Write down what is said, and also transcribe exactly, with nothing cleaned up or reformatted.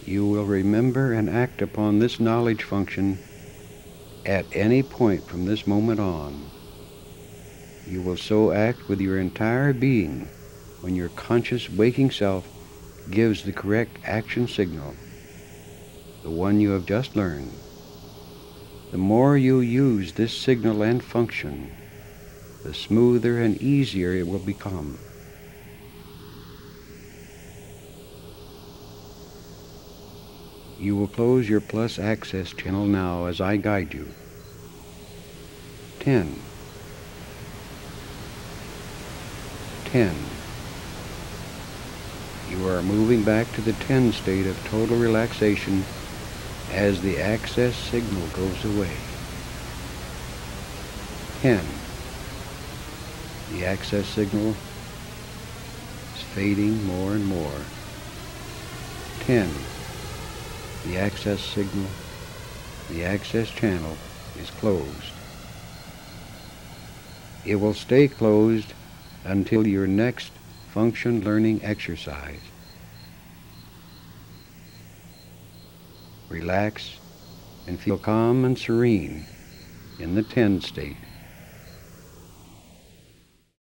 You will remember and act upon this knowledge function at any point from this moment on. You will so act with your entire being when your conscious waking self gives the correct action signal, the one you have just learned. The more you use this signal and function, the smoother and easier it will become. You will close your plus access channel now as I guide you. Ten. Ten. You are moving back to the ten state of total relaxation as the access signal goes away. Ten. The access signal is fading more and more. Ten. The access signal, the access channel is closed. It will stay closed until your next function learning exercise. Relax and feel calm and serene in the ten state.